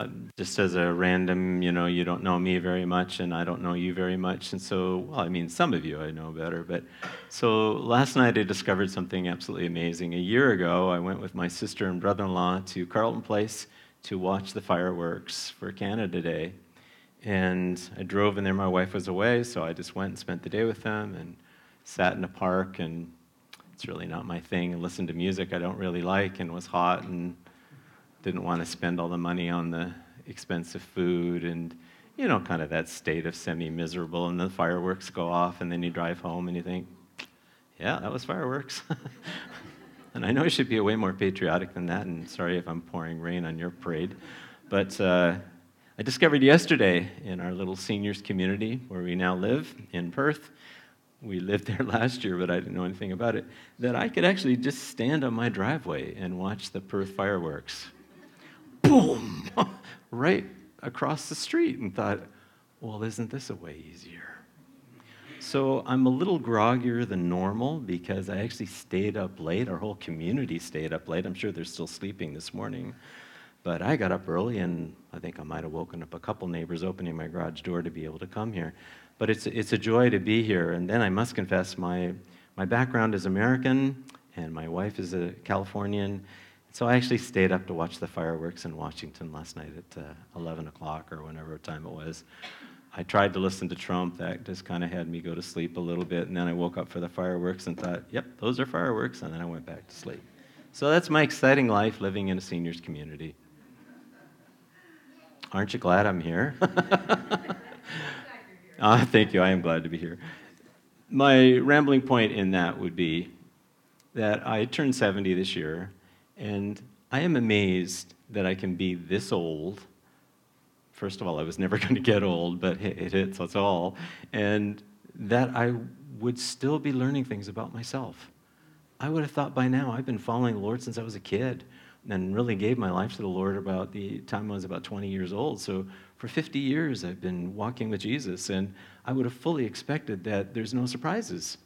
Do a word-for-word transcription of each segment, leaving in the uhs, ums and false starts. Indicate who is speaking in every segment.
Speaker 1: just as a random, you know, you don't know me very much and I don't know you very much. And so, well, I mean, some of you I know better. But so last night I discovered something absolutely amazing. A year ago, I went with my sister and brother-in-law to Carleton Place to watch the fireworks for Canada Day. And I drove in there. My wife was away, so I just went and spent the day with them and sat in the park. And it's really not my thing. And listened to music I don't really like, and it was hot and didn't want to spend all the money on the expensive food and, you know, kind of that state of semi-miserable. And the fireworks go off, and then you drive home and you think, yeah, that was fireworks. And I know I should be way more patriotic than that, and sorry if I'm pouring rain on your parade. But uh, I discovered yesterday in our little seniors community where we now live in Perth, we lived there last year, but I didn't know anything about it, that I could actually just stand on my driveway and watch the Perth fireworks. Boom! Right across the street, and thought, well, isn't this a way easier? So I'm a little groggier than normal because I actually stayed up late. Our whole community stayed up late. I'm sure they're still sleeping this morning. But I got up early, and I think I might have woken up a couple neighbors opening my garage door to be able to come here. But it's it's a joy to be here. And then I must confess, my my background is American, and my wife is a Californian. So I actually stayed up to watch the fireworks in Washington last night at uh, eleven o'clock or whenever time it was. I tried to listen to Trump. That just kind of had me go to sleep a little bit. And then I woke up for the fireworks and thought, yep, those are fireworks. And then I went back to sleep. So that's my exciting life living in a seniors community. Aren't you glad I'm here? uh, thank you. I am glad to be here. My rambling point in that would be that I turned seventy this year, and I am amazed that I can be this old. First of all, I was never going to get old, but it hits us all. And that I would still be learning things about myself. I would have thought by now I've been following the Lord since I was a kid, and really gave my life to the Lord about the time I was about twenty years old. So for fifty years, I've been walking with Jesus, and I would have fully expected that there's no surprises.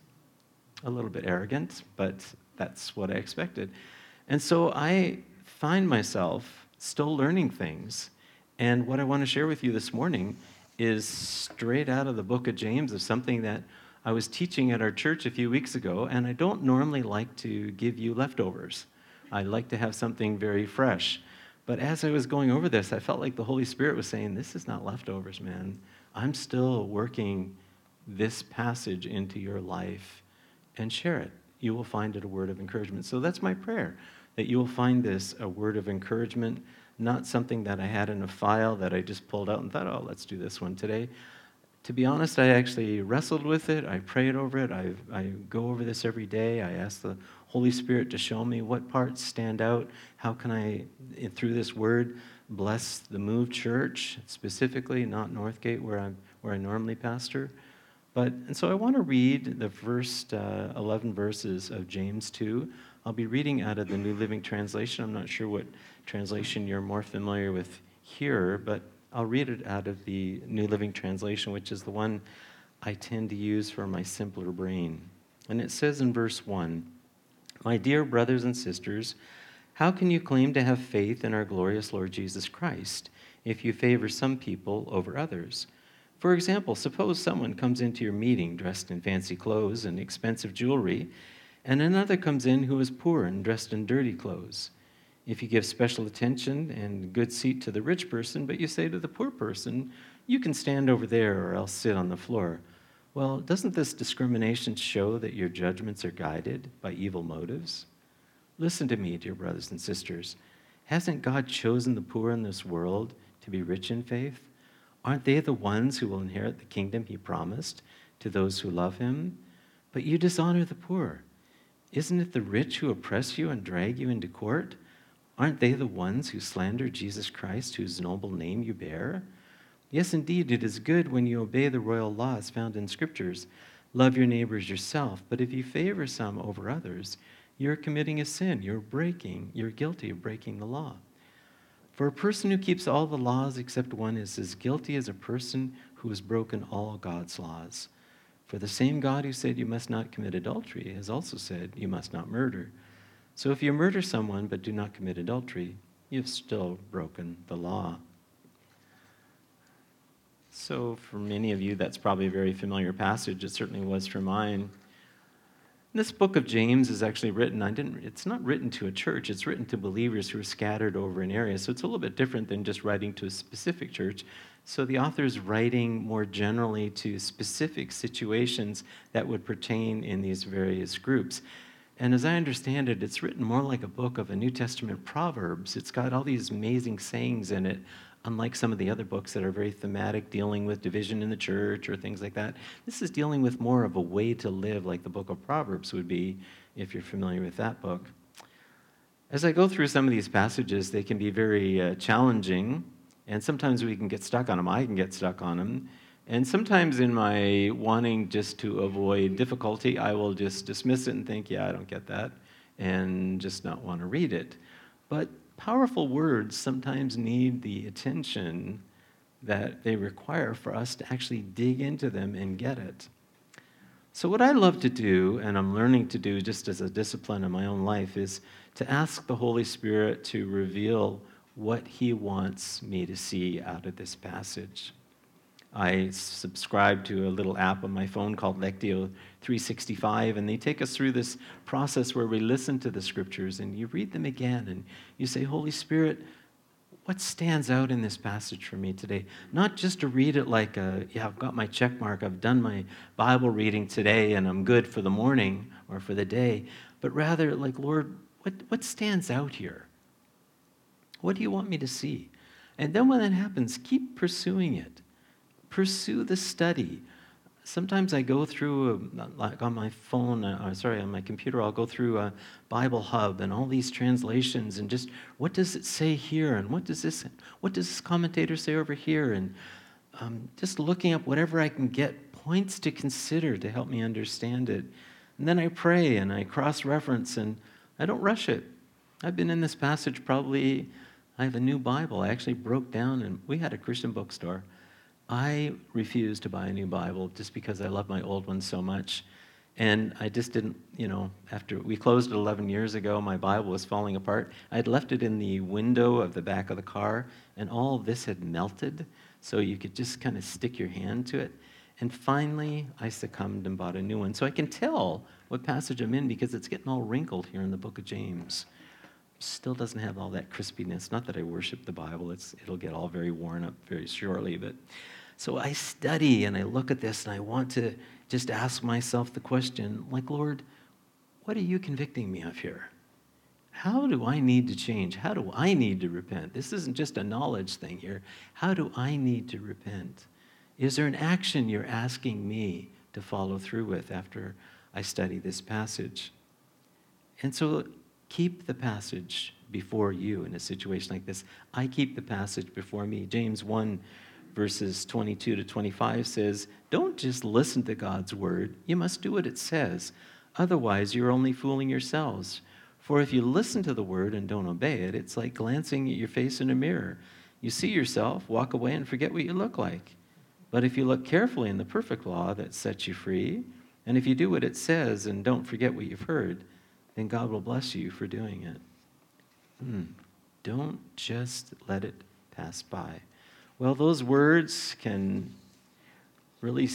Speaker 1: A little bit arrogant, but that's what I expected. And so I find myself still learning things. And what I want to share with you this morning is straight out of the book of James, of something that I was teaching at our church a few weeks ago, and I don't normally like to give you leftovers. I like to have something very fresh. But as I was going over this, I felt like the Holy Spirit was saying, this is not leftovers, man. I'm still working this passage into your life, and share it. You will find it a word of encouragement. So that's my prayer, that you will find this a word of encouragement, not something that I had in a file that I just pulled out and thought, oh, let's do this one today. To be honest, I actually wrestled with it. I prayed over it. I, I go over this every day. I ask the Holy Spirit to show me what parts stand out. How can I, through this word, bless the Move Church, specifically, not Northgate, where I'm where I normally pastor. But and so I want to read the first uh, eleven verses of James two. I'll be reading out of the New Living Translation. I'm not sure what translation you're more familiar with here, but I'll read it out of the New Living Translation, which is the one I tend to use for my simpler brain. And it says in verse one, "My dear brothers and sisters, how can you claim to have faith in our glorious Lord Jesus Christ if you favor some people over others? For example, suppose someone comes into your meeting dressed in fancy clothes and expensive jewelry, and another comes in who is poor and dressed in dirty clothes. If you give special attention and good seat to the rich person, but you say to the poor person, you can stand over there or else sit on the floor, well, doesn't this discrimination show that your judgments are guided by evil motives? Listen to me, dear brothers and sisters. Hasn't God chosen the poor in this world to be rich in faith? Aren't they the ones who will inherit the kingdom he promised to those who love him? But you dishonor the poor. Isn't it the rich who oppress you and drag you into court? Aren't they the ones who slander Jesus Christ, whose noble name you bear? Yes, indeed, it is good when you obey the royal laws found in Scriptures. Love your neighbors yourself. But if you favor some over others, you're committing a sin. You're breaking, you're guilty of breaking the law. For a person who keeps all the laws except one is as guilty as a person who has broken all God's laws. For the same God who said you must not commit adultery has also said you must not murder. So if you murder someone but do not commit adultery, you've still broken the law. So for many of you, that's probably a very familiar passage. It certainly was for mine. This book of James is actually written, I didn't, it's not written to a church, it's written to believers who are scattered over an area. So it's a little bit different than just writing to a specific church. So the author is writing more generally to specific situations that would pertain in these various groups. And as I understand it, it's written more like a book of a New Testament Proverbs. It's got all these amazing sayings in it, unlike some of the other books that are very thematic, dealing with division in the church or things like that. This is dealing with more of a way to live, like the book of Proverbs would be, if you're familiar with that book. As I go through some of these passages, they can be very uh, challenging, and sometimes we can get stuck on them. I can get stuck on them. And sometimes in my wanting just to avoid difficulty, I will just dismiss it and think, yeah, I don't get that, and just not want to read it. But powerful words sometimes need the attention that they require for us to actually dig into them and get it. So what I love to do, and I'm learning to do just as a discipline in my own life, is to ask the Holy Spirit to reveal what He wants me to see out of this passage. I subscribe to a little app on my phone called Lectio three sixty-five, and they take us through this process where we listen to the scriptures and you read them again and you say, Holy Spirit, what stands out in this passage for me today? Not just to read it like, a, yeah, I've got my check mark, I've done my Bible reading today and I'm good for the morning or for the day, but rather like, Lord, what, what stands out here? What do you want me to see? And then when that happens, keep pursuing it. Pursue the study. Sometimes I go through, a, like on my phone, uh, sorry, on my computer, I'll go through a Bible Hub and all these translations and just, what does it say here? And what does this, what does this commentator say over here? And um, just looking up whatever I can get points to consider to help me understand it. And then I pray and I cross-reference and I don't rush it. I've been in this passage probably, I have a new Bible. I actually broke down and we had a Christian bookstore. I refused to buy a new Bible just because I love my old one so much. And I just didn't, you know, after we closed it eleven years ago, my Bible was falling apart. I had left it in the window of the back of the car, and all of this had melted, so you could just kind of stick your hand to it. And finally, I succumbed and bought a new one. So I can tell what passage I'm in because it's getting all wrinkled here in the book of James. Still doesn't have all that crispiness. Not that I worship the Bible. It's, it'll get all very worn up very shortly, but so I study and I look at this and I want to just ask myself the question, like, Lord, what are you convicting me of here? How do I need to change? How do I need to repent? This isn't just a knowledge thing here. How do I need to repent? Is there an action you're asking me to follow through with after I study this passage? And so keep the passage before you in a situation like this. I keep the passage before me. James one, verses twenty-two to twenty-five says, don't just listen to God's word. You must do what it says. Otherwise, you're only fooling yourselves. For if you listen to the word and don't obey it, it's like glancing at your face in a mirror. You see yourself, walk away, and forget what you look like. But if you look carefully in the perfect law that sets you free, and if you do what it says and don't forget what you've heard, then God will bless you for doing it. Hmm. Don't just let it pass by. Well, those words can really,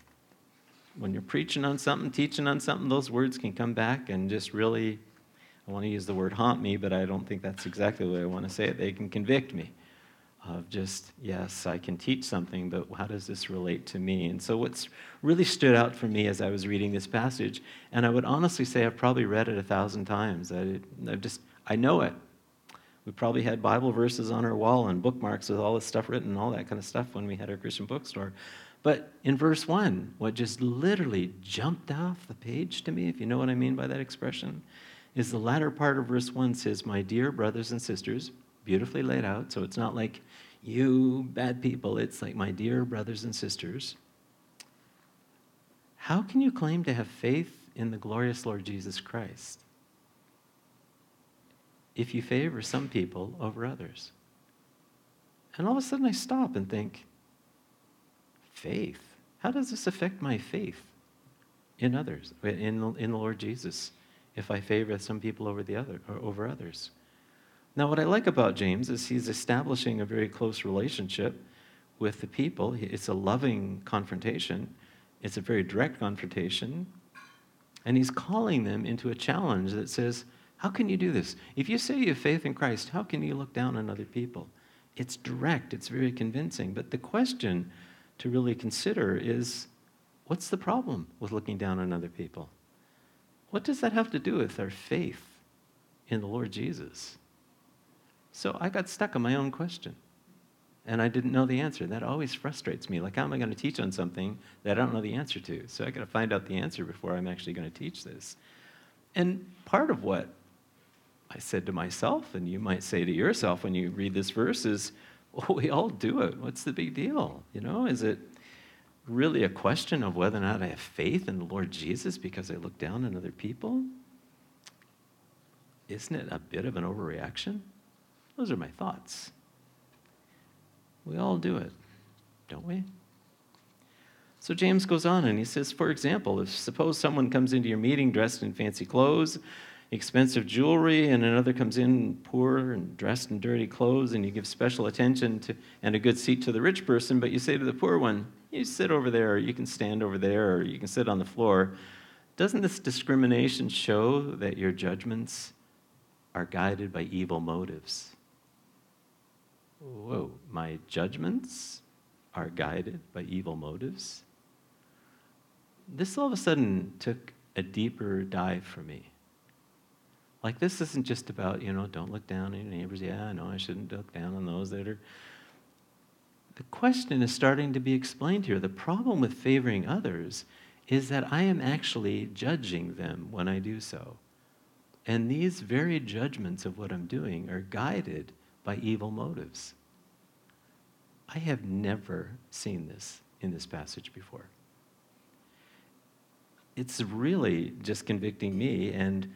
Speaker 1: when you're preaching on something, teaching on something, those words can come back and just really, I want to use the word haunt me, but I don't think that's exactly the way I want to say it. They can convict me of just, yes, I can teach something, but how does this relate to me? And so what's really stood out for me as I was reading this passage, and I would honestly say I've probably read it a thousand times. I, I've just, I know it. We probably had Bible verses on our wall and bookmarks with all this stuff written and all that kind of stuff when we had our Christian bookstore. But in verse one, what just literally jumped off the page to me, if you know what I mean by that expression, is the latter part of verse one says, my dear brothers and sisters, beautifully laid out, so it's not like you bad people, it's like my dear brothers and sisters. How can you claim to have faith in the glorious Lord Jesus Christ if you favor some people over others? And all of a sudden I stop and think, faith? How does this affect my faith in others, in, in the Lord Jesus, if I favor some people over the other or over others? Now, what I like about James is he's establishing a very close relationship with the people. It's a loving confrontation. It's a very direct confrontation. And he's calling them into a challenge that says, how can you do this? If you say you have faith in Christ, how can you look down on other people? It's direct. It's very convincing. But the question to really consider is, what's the problem with looking down on other people? What does that have to do with our faith in the Lord Jesus? So I got stuck on my own question, and I didn't know the answer. That always frustrates me. Like, how am I going to teach on something that I don't know the answer to? So I got to find out the answer before I'm actually going to teach this. And part of what I said to myself, and you might say to yourself when you read this verse, is, well, we all do it. What's the big deal? You know, is it really a question of whether or not I have faith in the Lord Jesus because I look down on other people? Isn't it a bit of an overreaction? Those are my thoughts. We all do it, don't we? So James goes on and he says, for example, if suppose someone comes into your meeting dressed in fancy clothes, expensive jewelry, and another comes in poor and dressed in dirty clothes, and you give special attention to and a good seat to the rich person, but you say to the poor one, you sit over there, or you can stand over there, or you can sit on the floor. Doesn't this discrimination show that your judgments are guided by evil motives? Whoa, my judgments are guided by evil motives? This all of a sudden took a deeper dive for me. Like, this isn't just about, you know, don't look down on your neighbors. Yeah, I know I shouldn't look down on those that are... The question is starting to be explained here. The problem with favoring others is that I am actually judging them when I do so. And these very judgments of what I'm doing are guided by evil motives. I have never seen this in this passage before. It's really just convicting me, and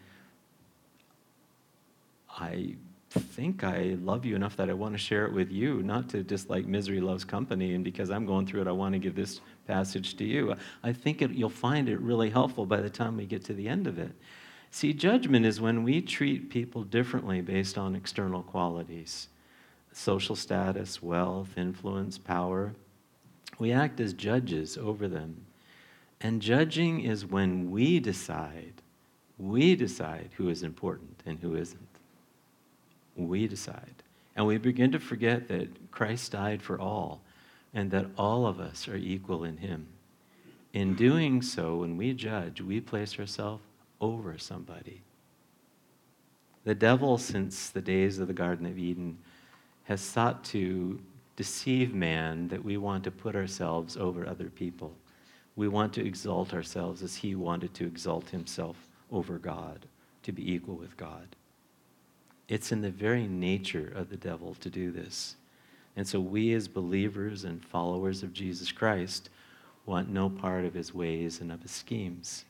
Speaker 1: I think I love you enough that I want to share it with you, not to just like misery loves company, and because I'm going through it, I want to give this passage to you. I think it, you'll find it really helpful by the time we get to the end of it. See, judgment is when we treat people differently based on external qualities, social status, wealth, influence, power. We act as judges over them. And judging is when we decide, we decide who is important and who isn't. We decide. And we begin to forget that Christ died for all, and that all of us are equal in him. In doing so, when we judge, we place ourselves over somebody. The devil, since the days of the Garden of Eden, has sought to deceive man that we want to put ourselves over other people. We want to exalt ourselves as he wanted to exalt himself over God, to be equal with God. It's in the very nature of the devil to do this. And so we as believers and followers of Jesus Christ want no part of his ways and of his schemes.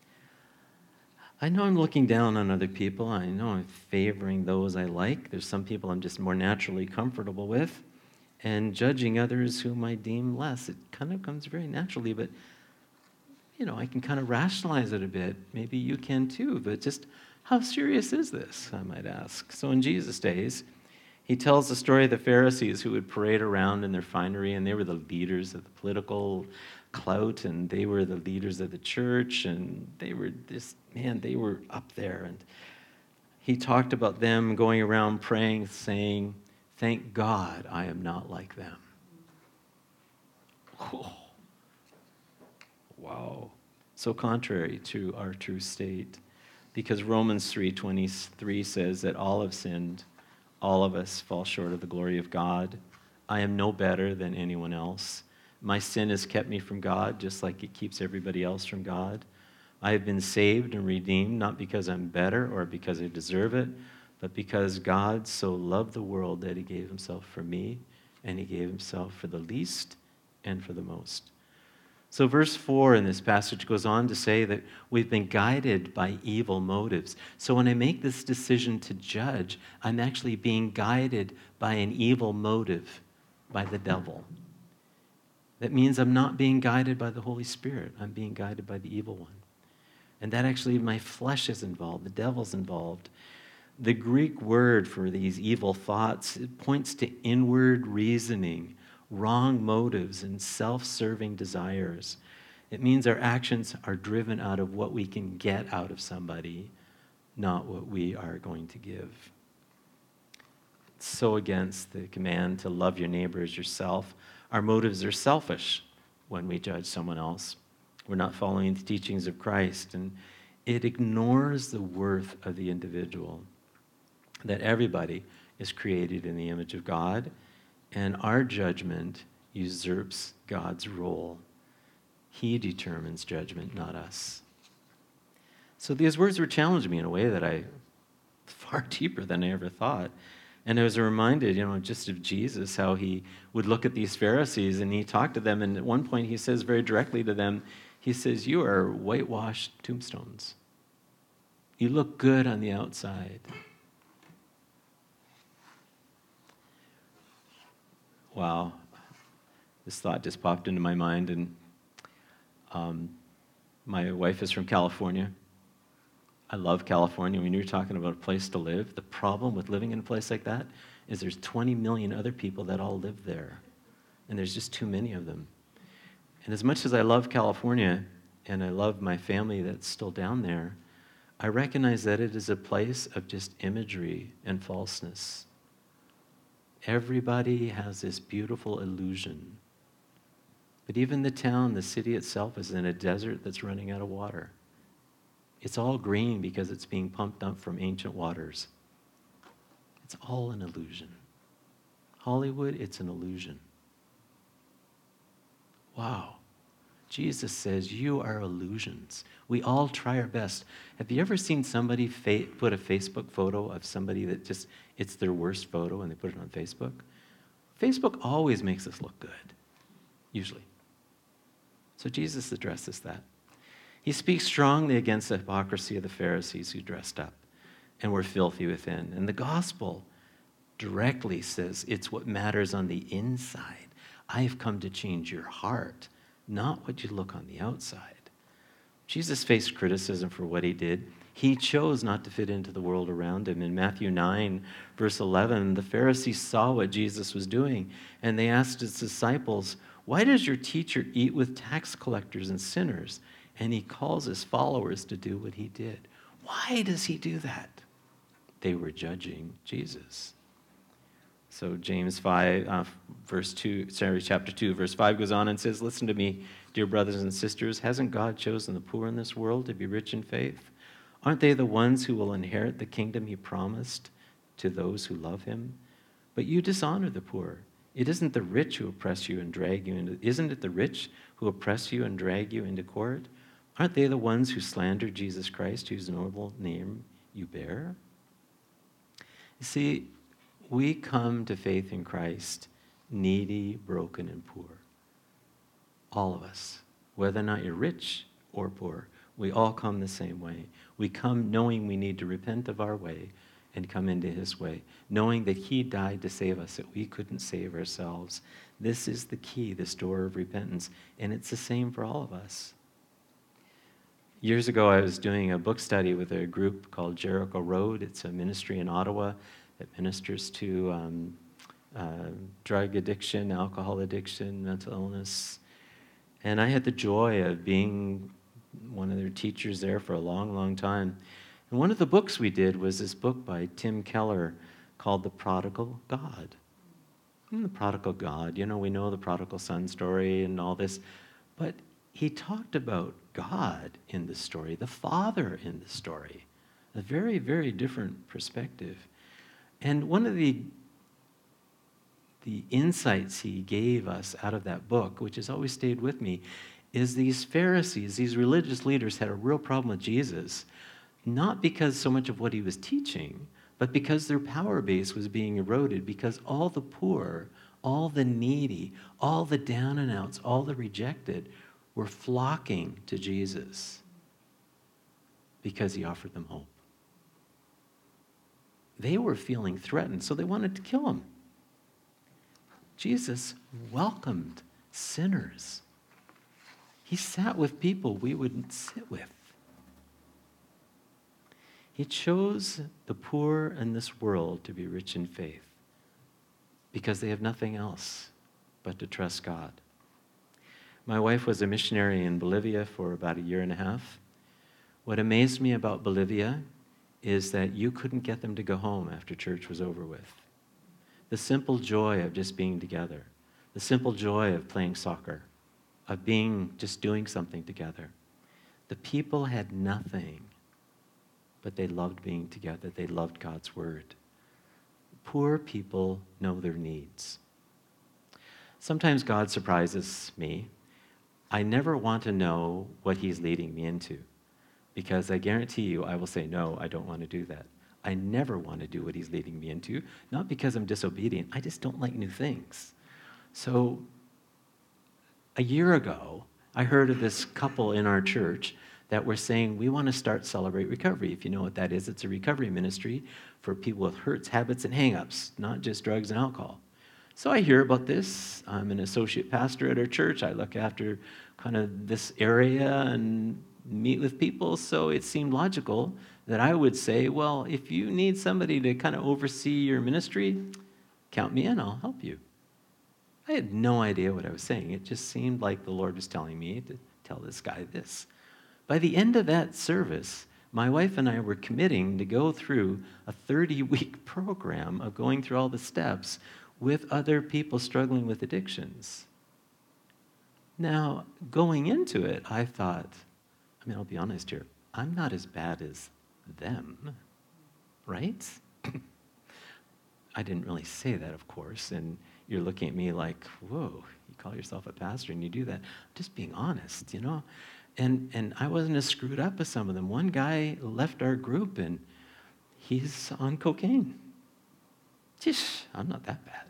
Speaker 1: I know I'm looking down on other people. I know I'm favoring those I like. There's some people I'm just more naturally comfortable with, and judging others whom I deem less. It kind of comes very naturally, but you know, I can kind of rationalize it a bit. Maybe you can too, but just how serious is this, I might ask? So in Jesus' days, he tells the story of the Pharisees who would parade around in their finery, and they were the leaders of the political clout, and they were the leaders of the church, and they were this, man, they were up there. And he talked about them going around praying, saying, "Thank God I am not like them." Oh. Wow. So contrary to our true state. Because Romans three twenty-three says that all have sinned, all of us fall short of the glory of God. I am no better than anyone else. My sin has kept me from God, just like it keeps everybody else from God. I have been saved and redeemed, not because I'm better or because I deserve it, but because God so loved the world that he gave himself for me, and he gave himself for the least and for the most. So verse four in this passage goes on to say that we've been guided by evil motives. So when I make this decision to judge, I'm actually being guided by an evil motive, by the devil. That means I'm not being guided by the Holy Spirit. I'm being guided by the evil one. And that actually, my flesh is involved. The devil's involved. The Greek word for these evil thoughts, it points to inward reasoning wrong motives and self-serving desires. It means our actions are driven out of what we can get out of somebody, not what we are going to give. It's so against the command to love your neighbor as yourself. Our motives are selfish when we judge someone else. We're not following the teachings of Christ, and it ignores the worth of the individual, that everybody is created in the image of God, and our judgment usurps God's role. He determines judgment, not us. So these words were challenging me in a way that I, far deeper than I ever thought. And I was reminded, you know, just of Jesus, how he would look at these Pharisees and he talked to them. And at one point he says very directly to them, he says, you are whitewashed tombstones. You look good on the outside. Wow. This thought just popped into my mind. And um, my wife is from California. I love California. When you're talking about a place to live, the problem with living in a place like that is there's twenty million other people that all live there. And there's just too many of them. And as much as I love California, and I love my family that's still down there, I recognize that it is a place of just imagery and falseness. Everybody has this beautiful illusion. But even the town, the city itself, is in a desert that's running out of water. It's all green because it's being pumped up from ancient waters. It's all an illusion. Hollywood, it's an illusion. Wow. Jesus says, you are illusions. We all try our best. Have you ever seen somebody fa- put a Facebook photo of somebody that just, it's their worst photo and they put it on Facebook? Facebook always makes us look good, usually. So Jesus addresses that. He speaks strongly against the hypocrisy of the Pharisees who dressed up and were filthy within. And the gospel directly says it's what matters on the inside. I have come to change your heart, not what you look on the outside. Jesus faced criticism for what he did. He chose not to fit into the world around him. In Matthew nine, verse eleven, the Pharisees saw what Jesus was doing, and they asked his disciples, why does your teacher eat with tax collectors and sinners? And he calls his followers to do what he did. Why does he do that? They were judging Jesus. So James five, uh, verse two, sorry, chapter two, verse five goes on and says, listen to me, dear brothers and sisters. Hasn't God chosen the poor in this world to be rich in faith? Aren't they the ones who will inherit the kingdom he promised to those who love him? But you dishonor the poor. It isn't the rich who oppress you and drag you into, isn't it the rich who oppress you and drag you into court? Aren't they the ones who slander Jesus Christ, whose noble name you bear? You see, we come to faith in Christ needy, broken, and poor. All of us. Whether or not you're rich or poor, we all come the same way. We come knowing we need to repent of our way and come into his way, knowing that he died to save us, that we couldn't save ourselves. This is the key, this door of repentance, and it's the same for all of us. Years ago, I was doing a book study with a group called Jericho Road. It's a ministry in Ottawa that ministers to um, uh, drug addiction, alcohol addiction, mental illness. And I had the joy of being one of their teachers there for a long, long time. And one of the books we did was this book by Tim Keller called The Prodigal God. And the Prodigal God, you know, we know the prodigal son story and all this, but he talked about God in the story, the Father in the story, a very, very different perspective. And one of the, the insights he gave us out of that book, which has always stayed with me, is these Pharisees, these religious leaders had a real problem with Jesus, not because so much of what he was teaching, but because their power base was being eroded, because all the poor, all the needy, all the down and outs, all the rejected were flocking to Jesus because he offered them hope. They were feeling threatened, so they wanted to kill him. Jesus welcomed sinners. He sat with people we wouldn't sit with. He chose the poor in this world to be rich in faith because they have nothing else. but to trust God. My wife was a missionary in Bolivia for about a year and a half. What amazed me about Bolivia is that you couldn't get them to go home after church was over with. The simple joy of just being together, the simple joy of playing soccer, of being, just doing something together. The people had nothing, but they loved being together. They loved God's word. Poor people know their needs. Sometimes God surprises me. I never want to know what he's leading me into, because I guarantee you I will say, no, I don't want to do that. I never want to do what he's leading me into, not because I'm disobedient. I just don't like new things. So a year ago, I heard of this couple in our church that were saying, we want to start Celebrate Recovery. If you know what that is, it's a recovery ministry for people with hurts, habits, and hang-ups, not just drugs and alcohol. So I hear about this. I'm an associate pastor at our church. I look after kind of this area and meet with people, so it seemed logical that I would say, well, if you need somebody to kind of oversee your ministry, count me in, I'll help you. I had no idea what I was saying. It just seemed like the Lord was telling me to tell this guy this. By the end of that service, my wife and I were committing to go through a thirty-week program of going through all the steps with other people struggling with addictions. Now, going into it, I thought, I mean, I'll be honest here, I'm not as bad as them, right? I didn't really say that, of course, and you're looking at me like, whoa, you call yourself a pastor and you do that. I'm just being honest, you know? And and I wasn't as screwed up as some of them. One guy left our group and he's on cocaine. Jeez, I'm not that bad.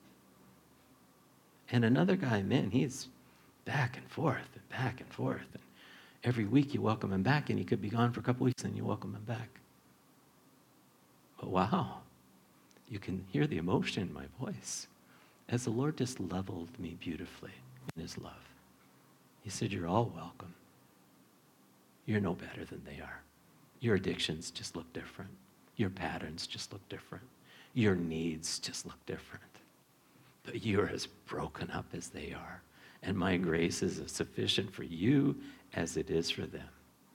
Speaker 1: And another guy, man, he's back and forth and back and forth. And every week you welcome him back, and he could be gone for a couple weeks, and you welcome him back. But wow, you can hear the emotion in my voice as the Lord just leveled me beautifully in his love. He said, you're all welcome. You're no better than they are. Your addictions just look different. Your patterns just look different. Your needs just look different. But you're as broken up as they are. And my grace is as sufficient for you as it is for them.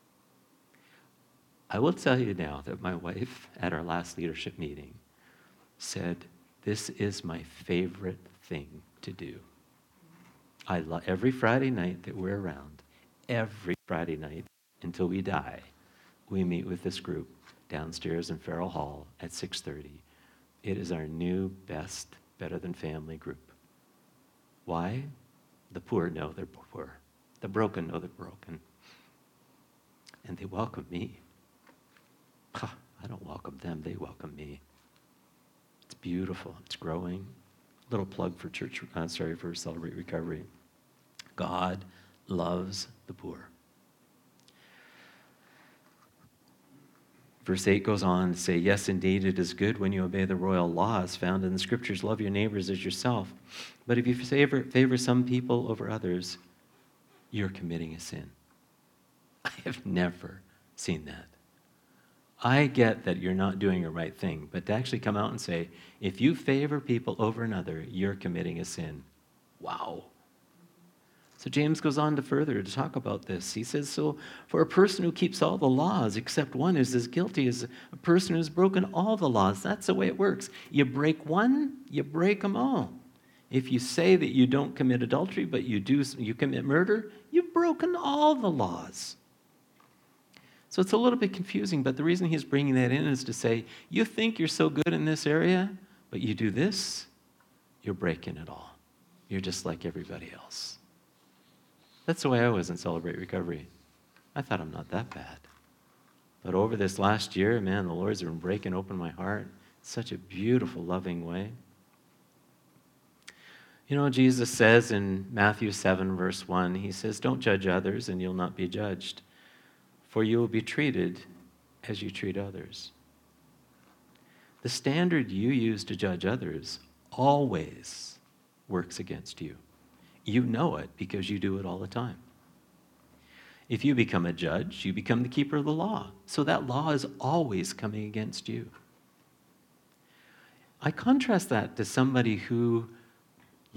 Speaker 1: I will tell you now that my wife at our last leadership meeting said, this is my favorite thing to do. I love every Friday night that we're around, every Friday night until we die, we meet with this group downstairs in Farrell Hall at six thirty. It is our new best, better than family group. Why? The poor know they're poor. The broken know they're broken. And they welcome me. I don't welcome them, they welcome me. It's beautiful, it's growing. Little plug for church, uh, sorry, for Celebrate Recovery. God loves the poor. Verse eight goes on to say, yes, indeed, it is good when you obey the royal laws found in the scriptures. Love your neighbors as yourself. But if you favor, favor some people over others, you're committing a sin. I have never seen that. I get that you're not doing a right thing, but to actually come out and say, if you favor people over another, you're committing a sin. Wow. So James goes on to further to talk about this. He says, so for a person who keeps all the laws except one is as guilty as a person who's broken all the laws. That's the way it works. You break one, you break them all. If you say that you don't commit adultery, but you do, you commit murder, you've broken all the laws. So it's a little bit confusing, but the reason he's bringing that in is to say, you think you're so good in this area, but you do this, you're breaking it all. You're just like everybody else. That's the way I was in Celebrate Recovery. I thought I'm not that bad. But over this last year, man, the Lord's been breaking open my heart in such a beautiful, loving way. You know, Jesus says in Matthew seven, verse one, he says, don't judge others and you'll not be judged, for you will be treated as you treat others. The standard you use to judge others always works against you. You know it because you do it all the time. If you become a judge, you become the keeper of the law. So that law is always coming against you. I contrast that to somebody who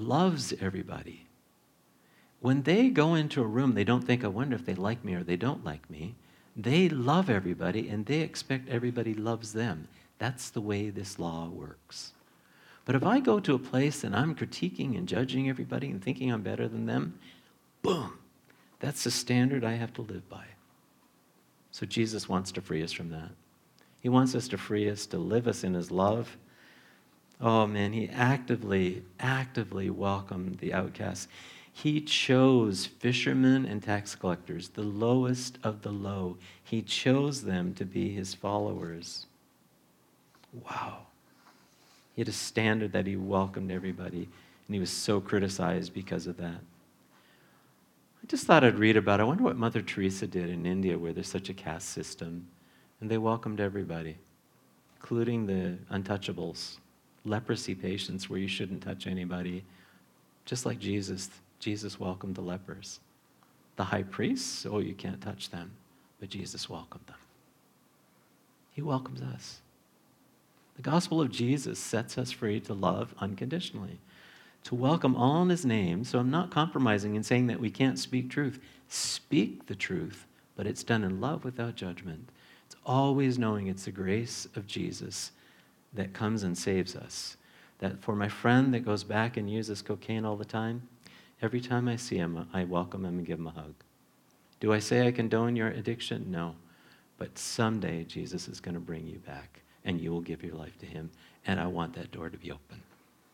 Speaker 1: loves everybody. When they go into a room, they don't think, I wonder if they like me or they don't like me. They love everybody, and they expect everybody loves them. That's the way this law works. But if I go to a place and I'm critiquing and judging everybody and thinking I'm better than them, boom, that's the standard I have to live by. So Jesus wants to free us from that. He wants us to free us, to live us in his love. Oh man, he actively, actively welcomed the outcasts. He chose fishermen and tax collectors, the lowest of the low. He chose them to be his followers. Wow. He had a standard that he welcomed everybody, and he was so criticized because of that. I just thought I'd read about it. I wonder what Mother Teresa did in India, where there's such a caste system, and they welcomed everybody, including the untouchables, leprosy patients where you shouldn't touch anybody, just like Jesus. Jesus welcomed the lepers. The high priests, oh, you can't touch them, but Jesus welcomed them. He welcomes us. The gospel of Jesus sets us free to love unconditionally, to welcome all in his name. So I'm not compromising in saying that we can't speak truth. Speak the truth, but it's done in love without judgment. It's always knowing it's the grace of Jesus that comes and saves us. That for my friend that goes back and uses cocaine all the time, every time I see him, I welcome him and give him a hug. Do I say I condone your addiction? No. But someday Jesus is going to bring you back, and you will give your life to him, and I want that door to be open.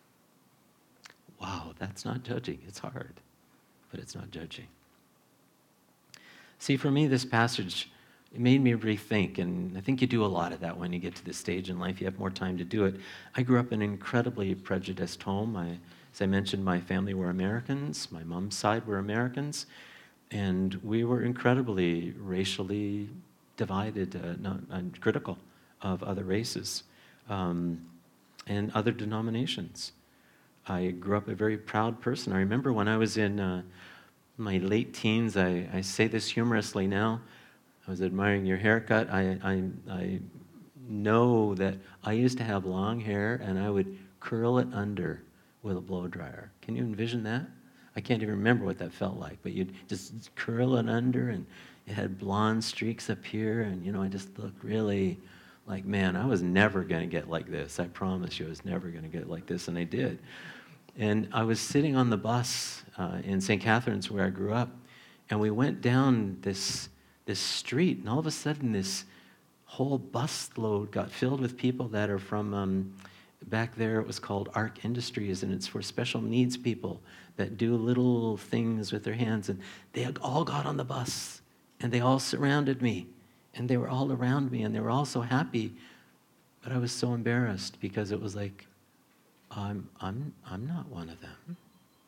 Speaker 1: Wow, that's not judging. It's hard, but it's not judging. See, for me, this passage, it made me rethink, and I think you do a lot of that when you get to this stage in life. You have more time to do it. I grew up in an incredibly prejudiced home. I, as I mentioned, my family were Americans. My mom's side were Americans, and we were incredibly racially divided uh, not, and critical of other races um, and other denominations. I grew up a very proud person. I remember when I was in uh, my late teens, I, I say this humorously now, I was admiring your haircut. I, I, I know that I used to have long hair, and I would curl it under with a blow dryer. Can you envision that? I can't even remember what that felt like, but you'd just curl it under, and it had blonde streaks up here, and, you know, I just looked really like, man, I was never going to get like this. I promise you I was never going to get like this, and I did. And I was sitting on the bus uh, in Saint Catharines, where I grew up, and we went down this this street, and all of a sudden this whole bus load got filled with people that are from, um, back there it was called Arc Industries, and it's for special needs people that do little things with their hands, and they all got on the bus, and they all surrounded me, and they were all around me, and they were all so happy, but I was so embarrassed because it was like, I'm, I'm, I'm not one of them.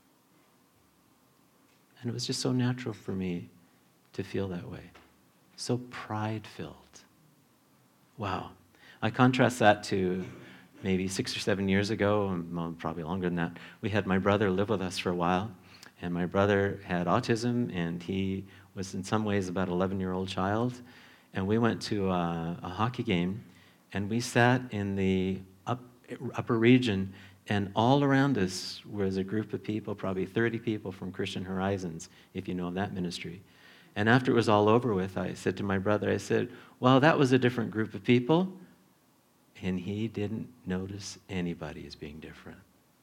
Speaker 1: And it was just so natural for me to feel that way. So pride-filled. Wow. I contrast that to maybe six or seven years ago, well, probably longer than that. We had my brother live with us for a while, and my brother had autism, and he was in some ways about an eleven-year-old child, and we went to a, a hockey game, and we sat in the up, upper region, and all around us was a group of people, probably thirty people from Christian Horizons, if you know of that ministry. And after it was all over with, I said to my brother, I said, well, that was a different group of people. And he didn't notice anybody as being different.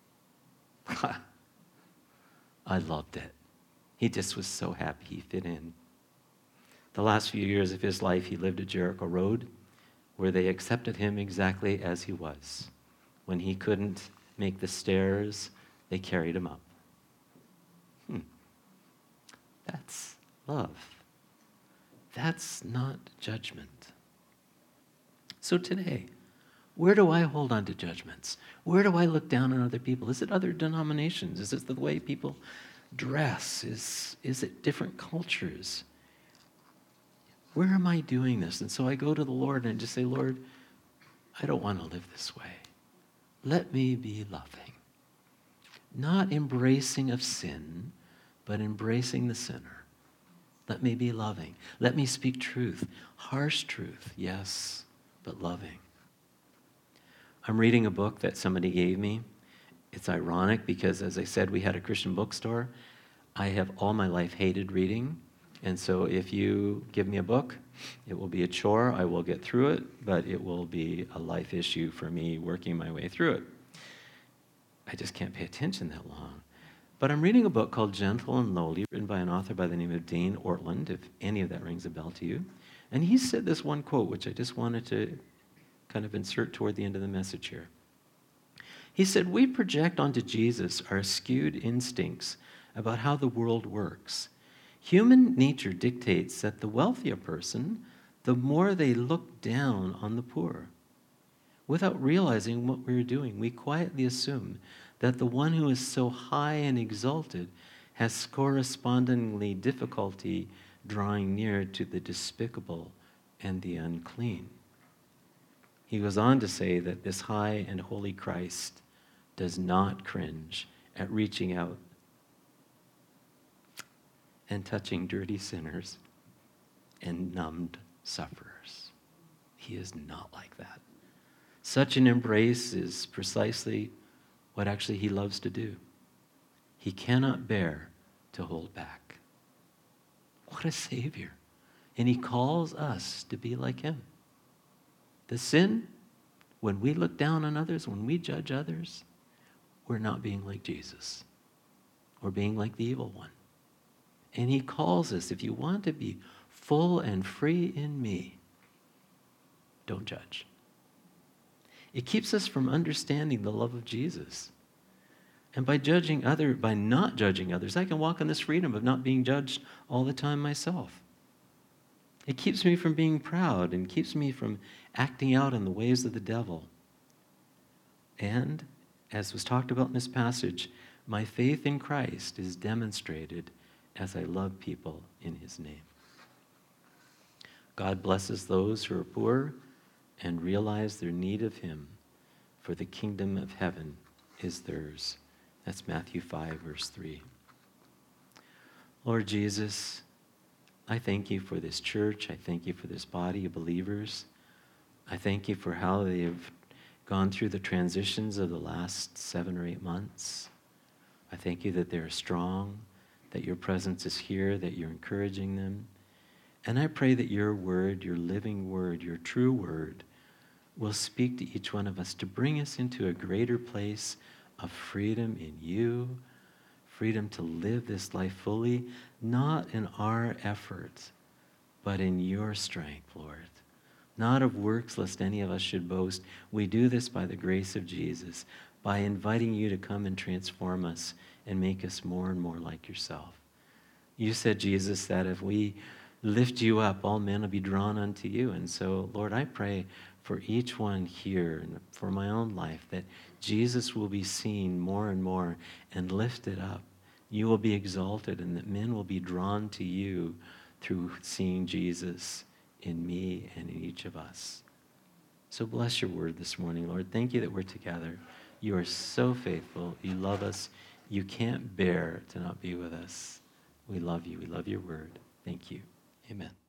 Speaker 1: I loved it. He just was so happy he fit in. The last few years of his life, he lived at Jericho Road, where they accepted him exactly as he was. When he couldn't make the stairs, they carried him up. Hmm. That's love. That's not judgment. So today, where do I hold on to judgments? Where do I look down on other people? Is it other denominations? Is it the way people dress? Is, is it different cultures? Where am I doing this? And so I go to the Lord and I just say, Lord, I don't want to live this way. Let me be loving. Not embracing of sin, but embracing the sinner. Let me be loving. Let me speak truth. Harsh truth, yes, but loving. I'm reading a book that somebody gave me. It's ironic because, as I said, we had a Christian bookstore. I have all my life hated reading, and so if you give me a book, it will be a chore. I will get through it, but it will be a life issue for me working my way through it. I just can't pay attention that long. But I'm reading a book called Gentle and Lowly, written by an author by the name of Dane Ortland, if any of that rings a bell to you. And he said this one quote, which I just wanted to kind of insert toward the end of the message here. He said, "We project onto Jesus our skewed instincts about how the world works. Human nature dictates that the wealthier person, the more they look down on the poor. Without realizing what we're doing, we quietly assume that the one who is so high and exalted has correspondingly difficulty drawing near to the despicable and the unclean." He goes on to say that this high and holy Christ does not cringe at reaching out and touching dirty sinners and numbed sufferers. He is not like that. Such an embrace is precisely what actually he loves to do. He cannot bear to hold back. What a Savior. And he calls us to be like him. The sin, when we look down on others, when we judge others, we're not being like Jesus. We're being like the evil one. And he calls us, if you want to be full and free in me, don't judge. It keeps us from understanding the love of Jesus. And by judging other, by not judging others, I can walk in this freedom of not being judged all the time myself. It keeps me from being proud and keeps me from acting out in the ways of the devil. And, as was talked about in this passage, my faith in Christ is demonstrated as I love people in his name. God blesses those who are poor and realize their need of him, for the kingdom of heaven is theirs. That's Matthew five, verse three. Lord Jesus, I thank you for this church. I thank you for this body of believers. I thank you for how they have gone through the transitions of the last seven or eight months. I thank you that they're strong, that your presence is here, that you're encouraging them. And I pray that your word, your living word, your true word, will speak to each one of us to bring us into a greater place of freedom in you, freedom to live this life fully, not in our efforts, but in your strength, Lord. Not of works, lest any of us should boast. We do this by the grace of Jesus, by inviting you to come and transform us and make us more and more like yourself. You said, Jesus, that if we lift you up, all men will be drawn unto you. And so, Lord, I pray for each one here and for my own life that Jesus will be seen more and more and lifted up. You will be exalted and that men will be drawn to you through seeing Jesus in me and in each of us. So bless your word this morning, Lord. Thank you that we're together. You are so faithful. You love us. You can't bear to not be with us. We love you. We love your word. Thank you. Amen.